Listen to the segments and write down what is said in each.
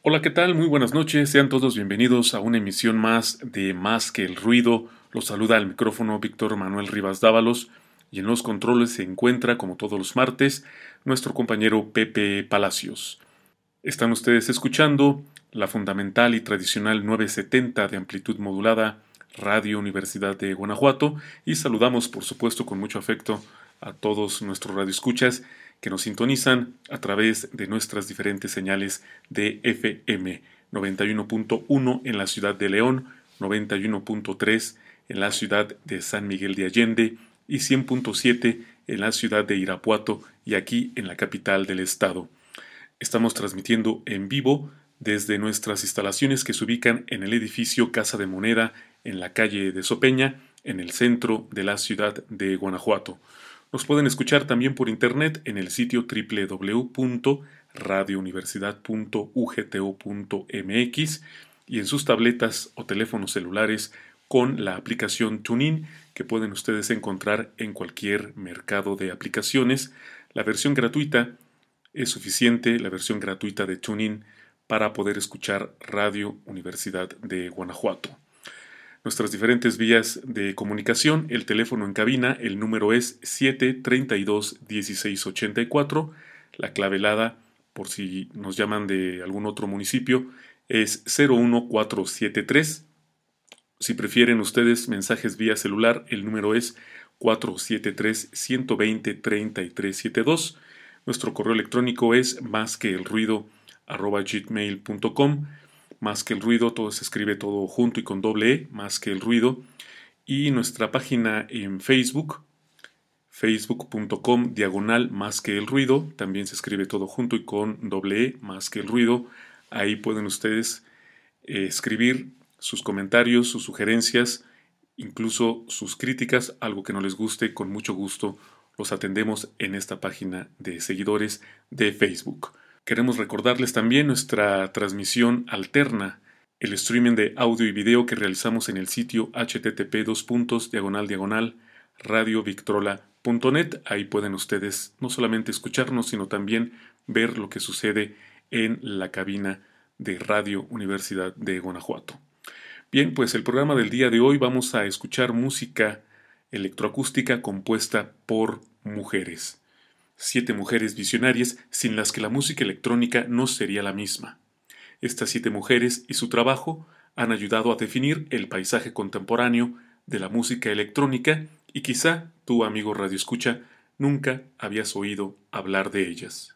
Hola, ¿qué tal? Muy buenas noches. Sean todos bienvenidos a una emisión más de Más que el Ruido. Los saluda al micrófono Víctor Manuel Rivas Dávalos y en los controles se encuentra, como todos los martes, nuestro compañero Pepe Palacios. Están ustedes escuchando la fundamental y tradicional 970 de amplitud modulada Radio Universidad de Guanajuato y saludamos, por supuesto, con mucho afecto a todos nuestros radioescuchas que nos sintonizan a través de nuestras diferentes señales de FM 91.1 en la ciudad de León, 91.3 en la ciudad de San Miguel de Allende y 100.7 en la ciudad de Irapuato y aquí en la capital del estado. Estamos transmitiendo en vivo desde nuestras instalaciones que se ubican en el edificio Casa de Moneda en la calle de Sopeña, en el centro de la ciudad de Guanajuato. Nos pueden escuchar también por internet en el sitio www.radiouniversidad.ugto.mx y en sus tabletas o teléfonos celulares con la aplicación TuneIn que pueden ustedes encontrar en cualquier mercado de aplicaciones. La versión gratuita es suficiente, la versión gratuita de TuneIn, para poder escuchar Radio Universidad de Guanajuato. Nuestras diferentes vías de comunicación, el teléfono en cabina, el número es 732-1684, la clave helada, por si nos llaman de algún otro municipio, es 01473. Si prefieren ustedes mensajes vía celular, el número es 473-120-3372. Nuestro correo electrónico es másqueelruido@gmail.com. Más que el ruido, todo se escribe todo junto y con doble E, Más que el ruido. Y nuestra página en Facebook, facebook.com/más que el ruido, también se escribe todo junto y con doble E, Más que el ruido. Ahí pueden ustedes escribir sus comentarios, sus sugerencias, incluso sus críticas, algo que no les guste, con mucho gusto los atendemos en esta página de seguidores de Facebook. Queremos recordarles también nuestra transmisión alterna, el streaming de audio y video que realizamos en el sitio http://radiovictrola.net. Ahí pueden ustedes no solamente escucharnos, sino también ver lo que sucede en la cabina de Radio Universidad de Guanajuato. Bien, pues el programa del día de hoy vamos a escuchar música electroacústica compuesta por mujeres. 7 mujeres visionarias sin las que la música electrónica no sería la misma. Estas 7 mujeres y su trabajo han ayudado a definir el paisaje contemporáneo de la música electrónica y quizá tú, amigo radioescucha, nunca habías oído hablar de ellas.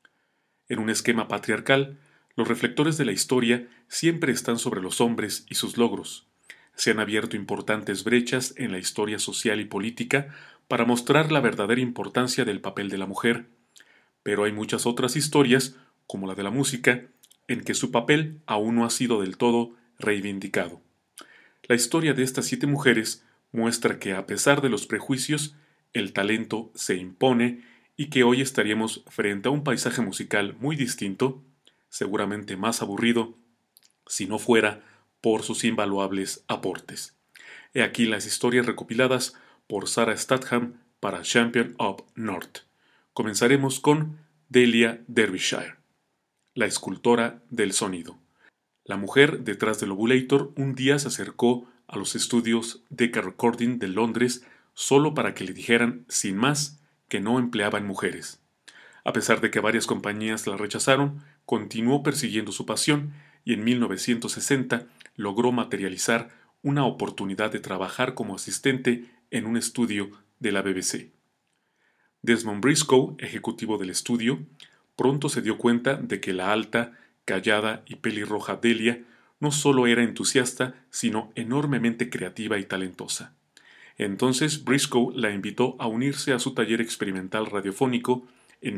En un esquema patriarcal, los reflectores de la historia siempre están sobre los hombres y sus logros. Se han abierto importantes brechas en la historia social y política para mostrar la verdadera importancia del papel de la mujer, pero hay muchas otras historias, como la de la música, en que su papel aún no ha sido del todo reivindicado. La historia de estas 7 mujeres muestra que, a pesar de los prejuicios, el talento se impone y que hoy estaríamos frente a un paisaje musical muy distinto, seguramente más aburrido, si no fuera por sus invaluables aportes. He aquí las historias recopiladas por Sarah Statham para Champion of North. Comenzaremos con Delia Derbyshire, la escultora del sonido. La mujer detrás del Ovulator un día se acercó a los estudios Decca Recording de Londres solo para que le dijeran, sin más, que no empleaban mujeres. A pesar de que varias compañías la rechazaron, continuó persiguiendo su pasión y en 1960 logró materializar una oportunidad de trabajar como asistente en un estudio de la BBC. Desmond Briscoe, ejecutivo del estudio, pronto se dio cuenta de que la alta, callada y pelirroja Delia no solo era entusiasta, sino enormemente creativa y talentosa. Entonces Briscoe la invitó a unirse a su taller experimental radiofónico en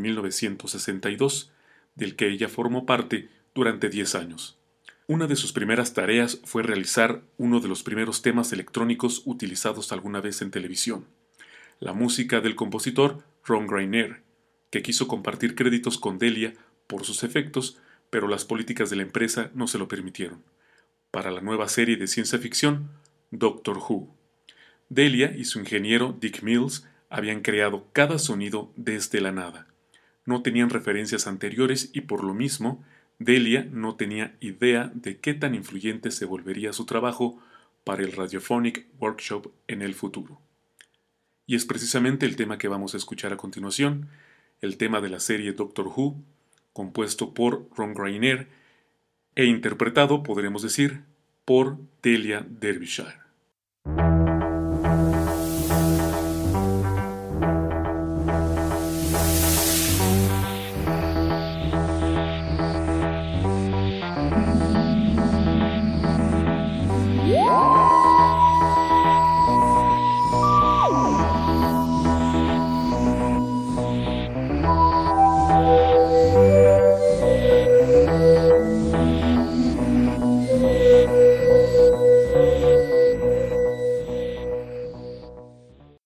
1962, del que ella formó parte durante 10 años. Una de sus primeras tareas fue realizar uno de los primeros temas electrónicos utilizados alguna vez en televisión, la música del compositor Ron Grainer, que quiso compartir créditos con Delia por sus efectos, pero las políticas de la empresa no se lo permitieron. Para la nueva serie de ciencia ficción, Doctor Who, Delia y su ingeniero Dick Mills habían creado cada sonido desde la nada. No tenían referencias anteriores y por lo mismo Delia no tenía idea de qué tan influyente se volvería su trabajo para el Radiophonic Workshop en el futuro. Y es precisamente el tema que vamos a escuchar a continuación, el tema de la serie Doctor Who, compuesto por Ron Grainer e interpretado, podremos decir, por Delia Derbyshire.